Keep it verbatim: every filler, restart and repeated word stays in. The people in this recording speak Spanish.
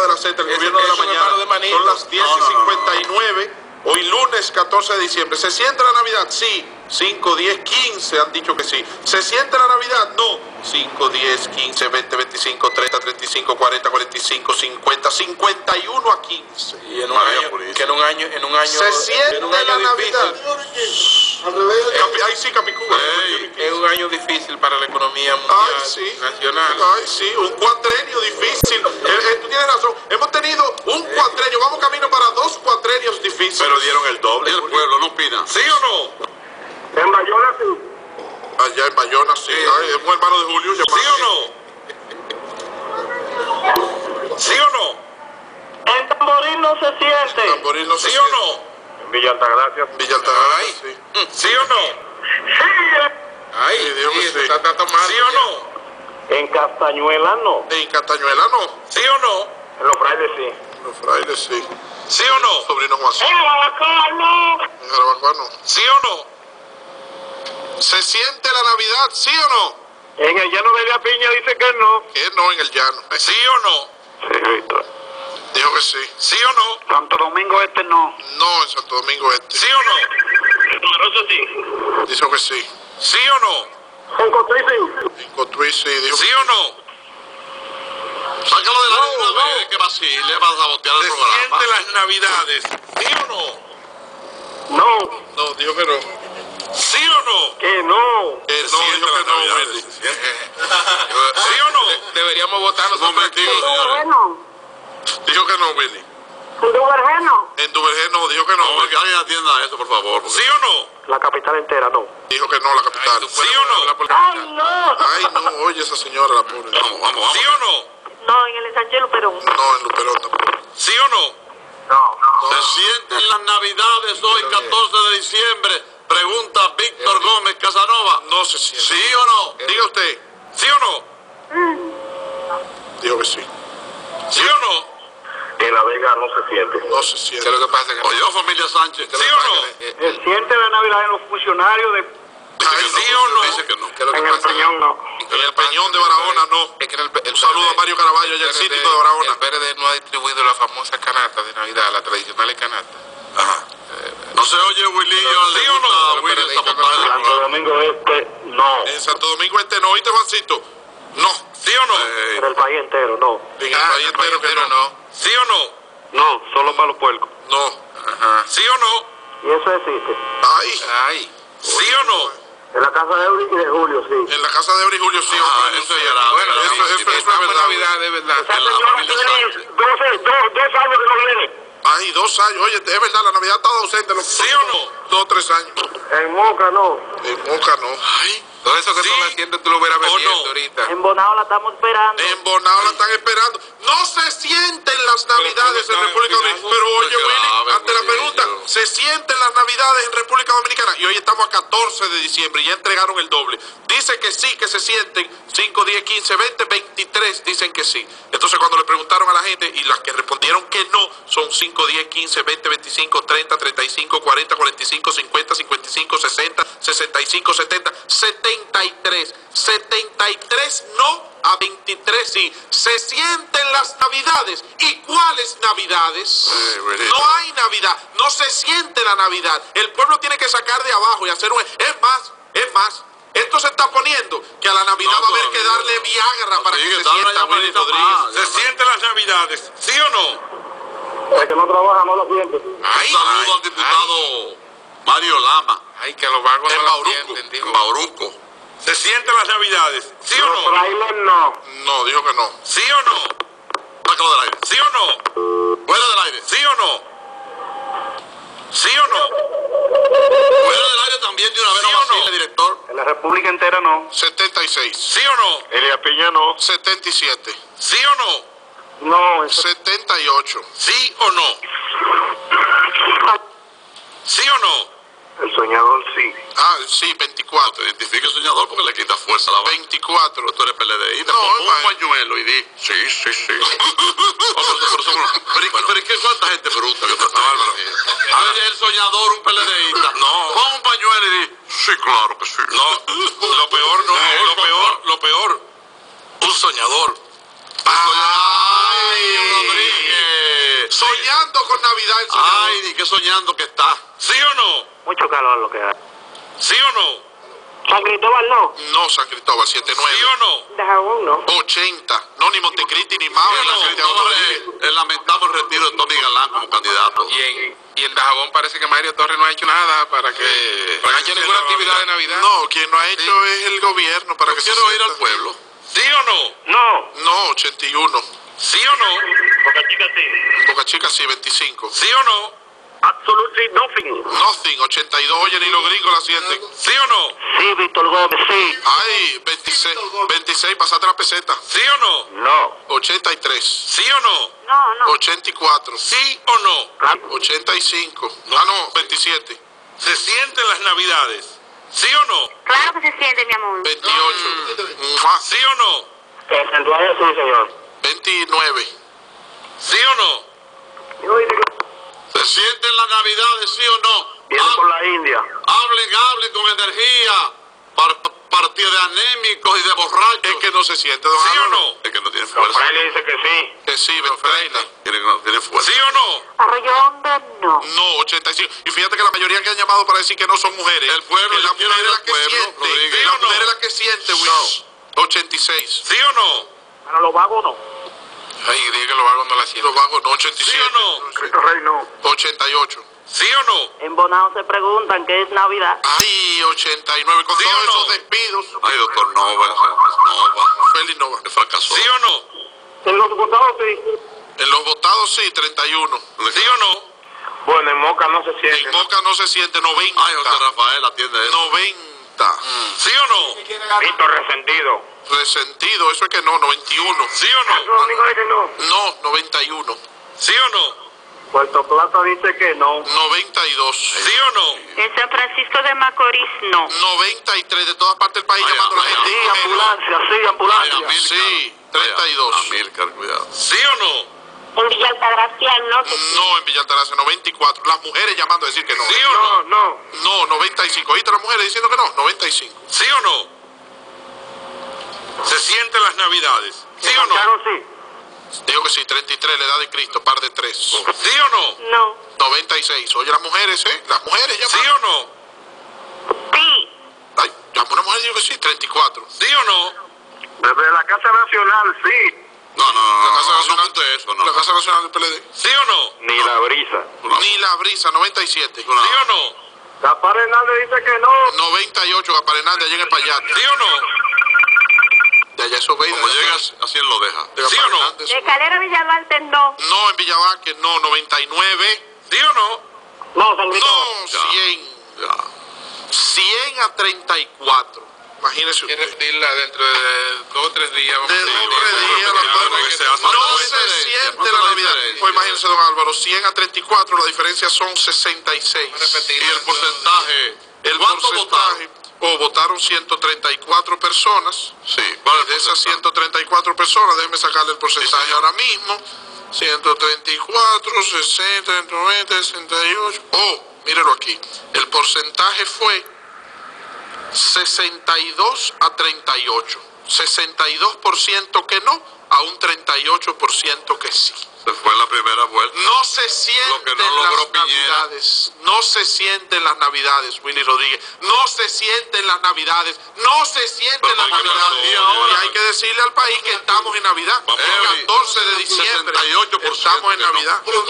la Z, el gobierno de la mañana. Son las diez y cincuenta y nueve. Hoy lunes catorce de diciembre. ¿Se siente la Navidad? Sí. cinco, diez, quince han dicho que sí. ¿Se siente la Navidad? No. cinco, diez, quince, veinte, veinticinco, treinta, treinta y cinco, cuarenta, cuarenta y cinco, cincuenta, cincuenta y uno a quince. Y en un año, que en un año, en un año se siente en un año la Navidad. Al revés. Capi, ahí sí, Capicúa. Hey, es un año difícil para la economía mundial, Ay, sí. nacional. Ay, sí, un cuatrenio difícil. Eh, eh, tú tienes razón. Hemos tenido un cuatrenio. Vamos camino para dos cuatrenios difíciles. Pero dieron el doble. ¿Y el pueblo no opina? ¿Sí o no? En Bayona sí. Allá en Bayona sí. Ay, es un hermano de Julio. ¿Sí o no? ¿Sí o no? En Tamboril no se siente. Tamboril no se ¿Sí o siente. no? En Villa Altagracia. Villa Altagracia, sí. ¿Sí o no? Sí. Ay, Sí, Dios sí, que eso sí. está, está tomando. ¿Sí o no? En Castañuela no. En Castañuela no. ¿Sí o no? En Los Frailes sí. Los frailes sí. ¿Sí o no? Sobrino Juancito. En Jarabacoa no. En Jarabacoa no. ¿Sí o no? ¿Se siente la Navidad? ¿Sí o no? En el llano de la Piña dice que no. Que no en el llano. ¿Sí o no? Sí, Víctor. Dijo que sí. ¿Sí o no? Santo Domingo Este no. No en Santo Domingo Este. ¿Sí o no? Poderoso sí. Dijo que sí. ¿Sí o no? En Cotuí sí. En Cotuí sí. Dijo ¿Sí que o no? Sácalo de la línea una vez, que vacile, vas a sabotear el ¿Se programa. sienten las navidades? ¿Sí o no? No. no. Dijo que no. ¿Sí o no? Que no. Que Se no, siente dijo la que no, Navidad, Wendy. se siente. ¿Sí o no? Deberíamos votar Un nosotros aquí. momentico, señores. Duvergeno. Dijo que no, Wendy. Duvergeno. En Duvergé no, dijo que no. No, que alguien atienda eso, por favor. porque- ¿Sí o no? La capital entera no. Dijo que no, la capital. ¿Sí o no? Ay, no. Ay, no, oye esa señora, la pobre. Vamos, vamos, vamos. ¿Sí o no? No, en el ensanche Luperón. No, en Luperón tampoco. ¿Sí o no? No. Se sienten las navidades hoy, catorce de diciembre. Pregunta Víctor Gómez Casanova. No se siente. ¿Sí o no? Diga usted. ¿Sí o no? Dijo que sí. ¿Sí o no? En La Vega no se siente. No se ¿Qué siente. es lo que pasa? Que Oye, familia Sánchez. ¿Sí o no? Se siente la Navidad en los funcionarios de... Dice que ¿Sí no, o no? Dice que no. ¿Qué es lo que En el pasa? Peñón no. En el Peñón de Barahona no. Es que en el, el Un saludo a Mario Caraballo allá en el síndico de Barahona. El P R D no ha distribuido la famosa canasta de Navidad, la tradicional canasta. Ajá. No se oye Wilillo, ¿Sí le o no? gusta a Pero Willy pero sabotaje del Santo programa. Domingo Este no. En Santo Domingo Este no. ¿Oíste, Juancito? No. ¿Sí o no? Eh, En el país entero no. En el Ah, país el país entero que entero no. no. ¿Sí o no? No, solo para los puercos. No. Ajá. ¿Sí o no? Y eso existe. Ay. Ay. ¿Sí o no? En la casa de Eury y de Julio, sí. En la casa de Eury Julio sí. Ah, hombre, eso no sé. ya era- Bueno, era- eso, sí, eso, sí, eso es Estamos en verdad. Navidad, de verdad. En la familia Sánchez. Dos, dos, dos años que no viene. Ay, dos años. Oye, es verdad, la Navidad ha estado ausente. Los ¿Sí o no? Dos, tres años. En Moca no. En Moca no. Ay. Todo eso que ¿Sí tú me haciendo tú lo hubieras o vendiendo no? ahorita. En Bonao la estamos esperando. En Bonao la están esperando. No se sienten las Navidades en está República esperando. Dominicana. Pero oye, Qué Willy, grave, ante la Willy, pregunta, yo. ¿se sienten las Navidades en República Dominicana? Y hoy estamos a catorce de diciembre y ya entregaron el doble. Dice que sí, que se sienten. cinco, diez, quince, veinte, veintitrés dicen que sí. Entonces cuando le preguntaron a la gente y las que respondieron que no son cinco, diez, quince, veinte, veinticinco, treinta, treinta y cinco, cuarenta, cuarenta y cinco, cincuenta, cincuenta y cinco, sesenta, sesenta y cinco, setenta, setenta y tres. setenta y tres no a veintitrés sí. Se sienten las Navidades. ¿Y cuáles Navidades? Eh, Willy. No hay Navidad. No se siente la Navidad. El pueblo tiene que sacar de abajo y hacer un... Es más, es más. Esto se está poniendo que a la Navidad No, va a haber todavía que darle no. Viagra para Sí, que que se dale una sienta Willy llamadita Rodríguez. más. ¿Se sienten las navidades? ¿Sí o no? El que no trabaja no lo siente. Ay, Un saludo ay, al diputado Mario Lama, Ay, que los vagos en no la Bauruco. sienten, digo. En Bauruco. ¿Se sienten las navidades? ¿Sí o Los no? trailers no. No, dijo que no. ¿Sí o no? Sácalo del aire. ¿Sí o no? Fuera del aire. ¿Sí o no? ¿Sí o no? Fuera del aire también de una vez. ¿Sí No o no? vacile, director. En la República entera no. setenta y seis. ¿Sí o no? Elías Piña no. setenta y siete. ¿Sí o no? No, eso... setenta y ocho. ¿Sí o no? ¿Sí o no? El soñador sí. Ah, sí, veinticuatro. Identifique el soñador porque le quita fuerza a la vaina. veinticuatro. Tú eres P L D I. Te No, pongo un man. pañuelo y di. Sí, sí, sí. Oh, pero, pero, somos- pero, ¿y- pero ¿y qué cuánta gente bruta que está bárbaro? Oye, el soñador, un PLDista. No. Pon un pañuelo y di. Sí, claro que sí. No, lo peor no, No, lo peor, lo peor. Un soñador. Ay, Rodríguez. Soñando con Navidad el soñador. Ay, ni que soñando que está. ¿Sí o no? Mucho calor lo que hay. ¿Sí o no? San Cristóbal no. No, San Cristóbal, setenta y nueve. ¿Sí o no? De Jabón no. ochenta. No, ni Montecristi, ni Mao, Sí, ni no, Santiago no, Rodríguez. el, el lamentable retiro de Tony Galán como candidato. Y en, y en Dajabón parece que Mario Torres no ha hecho nada para que para que haya ninguna actividad de Navidad. No, quien lo ha hecho es el gobierno para Yo que se quiero ir sienta. al pueblo. ¿Sí o no? No. No, ochenta y uno. ¿Sí o no? Boca Chica sí. Boca Chica sí, veinticinco. ¿Sí o no? Absolutely nothing. Nothing, ochenta y dos. Oye, ni los gringos la sienten. ¿Sí o no? Sí, Víctor Gómez, sí. Ay, veintiséis, veintiséis, pasate la peseta. ¿Sí o no? No. ochenta y tres. ¿Sí o no? No, no. ochenta y cuatro. ¿Sí o no? ochenta y cinco. Ah, no, veintisiete. ¿Se sienten las Navidades? ¿Sí o no? Claro que se siente, mi amor. veintiocho. Mua. ¿Sí o no? Porcentaje sí, señor. veintinueve. ¿Sí o no? ¿Se sienten las Navidades, sí o no? Viene Hab- por la India. Hablen, hablen con energía. Par- partido de anémicos y de borrachos. Es que no se siente, don ¿Sí o Álvaro. no? Es que no tiene fuerza. Fraile dice que sí. Que sí, treinta. Tiene, no, tiene fuerza. ¿Sí o no? Arroyo Hondo no. No, ochenta y cinco. Y fíjate que la mayoría que han llamado para decir que no son mujeres. El pueblo, que la yo quiero mujer ir es la al que pueblo, siente. Rodríguez. Que ¿Sí la o no? mujer es la que siente, Willis. ochenta y seis. ¿Sí o no? Para los vagos no. Ay, dije que lo hago no la siento. Los vagos, no, ochenta y ¿Sí siete. o no? Cristo Rey no. ochenta y ocho. ¿Sí o no? En Bonao se preguntan qué es Navidad. Ay, ochenta y nueve. Con ¿Sí todos o no? esos despidos. Ay, doctor Nova. Nova. Félix Nova. Que fracasó. ¿Sí o no? En los votados sí. En los votados sí, treinta y uno. ¿Sí o no? Bueno, en Moca no se siente. En Moca no se siente, noventa. Ay, José Rafael atiende eso. noventa. ¿Sí o no? Víctor Resentido. Resentido, eso es que no, noventa y uno. ¿Sí o no? Domingo dice no. No, noventa y uno. ¿Sí o no? Puerto Plata dice que no. noventa y dos. ¿Sí o no? En San Francisco de Macorís no. noventa y tres de todas partes del país Ay, llamando a la ay, gente. Sí, Que no. ambulancia, sí, Ay, ambulancia. Amílcar. Sí, treinta y dos. Ay, Amílcar, cuidado. ¿Sí o no? En Villa Altagracia no. No, en Villa Altagracia, noventa y cuatro. Las mujeres llamando a decir que no. ¿Sí o no? No, no. No, noventa y cinco. ¿Oíste las mujeres diciendo que no? noventa y cinco. ¿Sí o no? ¿Se sienten las Navidades? ¿Sí o no? Santiago sí. Digo que sí, treinta y tres, la edad de Cristo, par de tres. ¿Sí o no? No. noventa y seis. Oye, las mujeres, ¿eh? Las mujeres ¿Sí llaman. o no? Sí. Ay, llamó una mujer y digo que sí, treinta y cuatro. ¿Sí o no? Desde la Casa Nacional sí. No, no, no, La no, Casa no, Nacional, no apunte eso, no. la Casa Nacional del P L D. ¿Sí o no? Ni la brisa. No. Ni la brisa, noventa y siete. ¿Sí o no? Gaspar Hernández dice que no. noventa y ocho, Gaspar Hernández, allá en el Payate. ¿Sí o no? De allá eso veis. Como llegas, así él lo deja. de ¿Sí Gaspar o no? Hernández. De Calera Villalbalte no. No, en Villavanque, no, noventa y nueve. ¿Sí o no? No, San No, Ya. cien. Ya. cien a treinta y cuatro. Imagínese Quiere usted. repetirla dentro de dos o tres días. De vamos a dos decir, o tres vamos a días, repetir la algo verdad que que se sea hace. más No no se diferencia, siente no la se Navidad. diferencia. Pues imagínese, don Álvaro, cien a treinta y cuatro, la diferencia son sesenta y seis. Vamos a repetir. Y el porcentaje. El ¿Cuánto porcentaje, votaron? o votaron ciento treinta y cuatro personas. Sí, ¿cuál es el De esas porcentaje? ciento treinta y cuatro personas, déjenme sacarle el porcentaje señor. ahora mismo. ciento treinta y cuatro, sesenta, noventa, sesenta y ocho. Oh, mírelo aquí. El porcentaje fue sesenta y dos a treinta y ocho. sesenta y dos por ciento que no, a un treinta y ocho por ciento que sí. Se fue en la primera vuelta. No se Lo sienten que no logró las Piñera. navidades, no se sienten las navidades, Willy Rodríguez, no se sienten las navidades, no se sienten Pero las no hay que navidades. hablar aquí ahora. Y hay que decirle al país que estamos en Navidad, Vamos el a ver. catorce de diciembre, sesenta y ocho por ciento estamos en que no. Navidad.